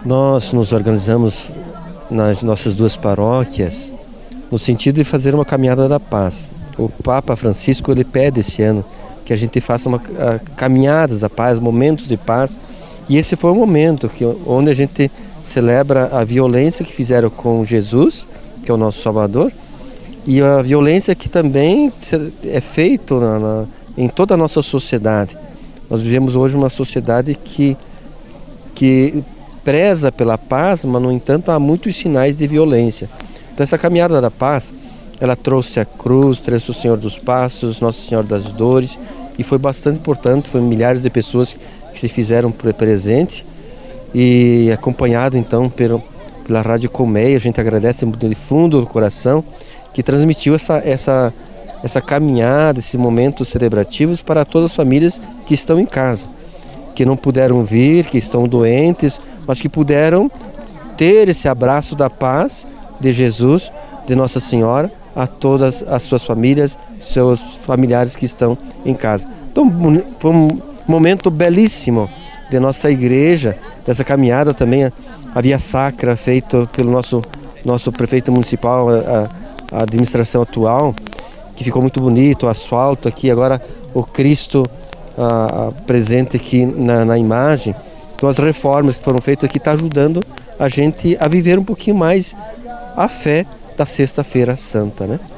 Nós nos organizamos nas nossas duas paróquias no sentido de fazer uma caminhada da paz. O Papa Francisco ele pede esse ano que a gente faça caminhadas da paz, momentos de paz. E esse foi o momento onde a gente celebra a violência que fizeram com Jesus, que é o nosso Salvador, e a violência que também é feita em toda a nossa sociedade. Nós vivemos hoje uma sociedade que preza pela paz, mas no entanto há muitos sinais de violência. Então essa caminhada da paz, ela trouxe a cruz, trouxe o Senhor dos Passos, Nossa Senhora das Dores, e foi bastante importante, foi milhares de pessoas que se fizeram presente, e acompanhado então pela Rádio Colmeia. A gente agradece de fundo do coração que transmitiu essa caminhada, esse momento celebrativos para todas as famílias que estão em casa, que não puderam vir, que estão doentes, mas que puderam ter esse abraço da paz de Jesus, de Nossa Senhora, a todas as suas famílias, seus familiares que estão em casa. Então foi um momento belíssimo de nossa igreja, dessa caminhada também, a Via Sacra feita pelo nosso prefeito municipal, a administração atual, que ficou muito bonito, o asfalto aqui, agora o Cristo presente aqui na imagem. Então as reformas que foram feitas aqui estão ajudando a gente a viver um pouquinho mais a fé da Sexta-feira Santa, né?